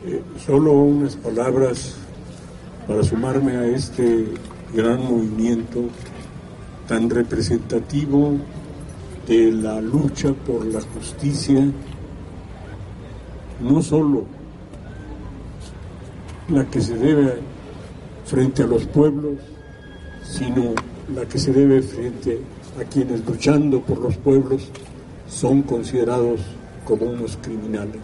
Solo unas palabras para sumarme a este gran movimiento tan representativo de la lucha por la justicia, no solo la que se debe frente a los pueblos, sino la que se debe frente a quienes, luchando por los pueblos, son considerados como unos criminales.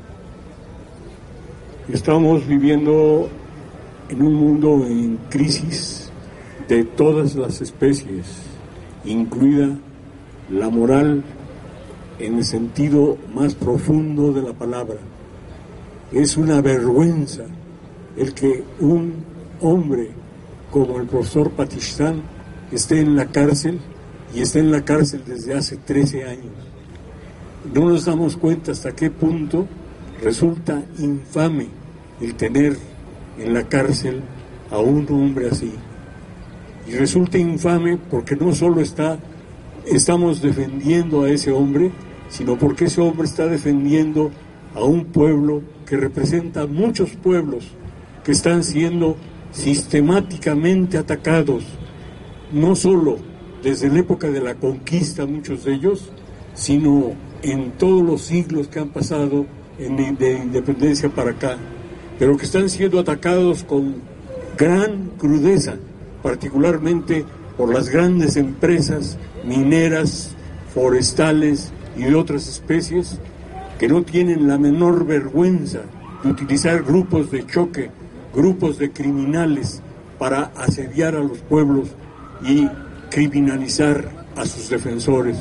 Estamos viviendo en un mundo en crisis de todas las especies, incluida la moral en el sentido más profundo de la palabra. Es una vergüenza el que un hombre como el profesor Patistán esté en la cárcel, y está en la cárcel desde hace 13 años. No nos damos cuenta hasta qué punto resulta infame el tener en la cárcel a un hombre así. Y resulta infame porque no solo estamos defendiendo a ese hombre, sino porque ese hombre está defendiendo a un pueblo que representa a muchos pueblos que están siendo sistemáticamente atacados, no solo desde la época de la conquista, muchos de ellos, sino en todos los siglos que han pasado de independencia para acá, pero que están siendo atacados con gran crudeza, particularmente por las grandes empresas mineras, forestales y de otras especies, que no tienen la menor vergüenza de utilizar grupos de choque, grupos de criminales para asediar a los pueblos y criminalizar a sus defensores.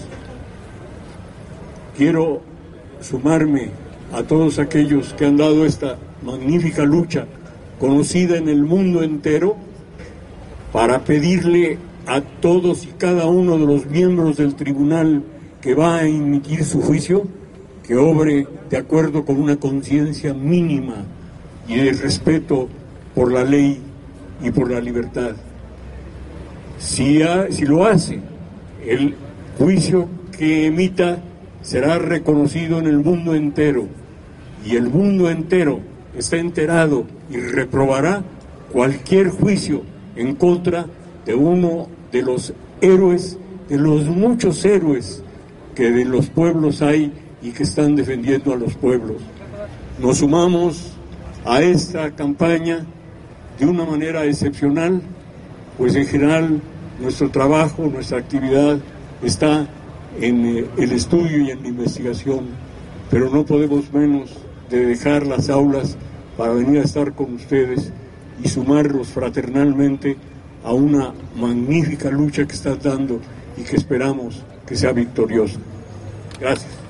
Quiero sumarme a todos aquellos que han dado esta magnífica lucha, conocida en el mundo entero, para pedirle a todos y cada uno de los miembros del tribunal que va a emitir su juicio, que obre de acuerdo con una conciencia mínima y de respeto por la ley y por la libertad. Si lo hace, el juicio que emita será reconocido en el mundo entero, y el mundo entero está enterado y reprobará cualquier juicio en contra de uno de los héroes, de los muchos héroes que de los pueblos hay y que están defendiendo a los pueblos. Nos sumamos a esta campaña de una manera excepcional, pues en general nuestro trabajo, nuestra actividad está en el estudio y en la investigación, pero no podemos menos de dejar las aulas para venir a estar con ustedes y sumarlos fraternalmente a una magnífica lucha que están dando y que esperamos que sea victoriosa. Gracias.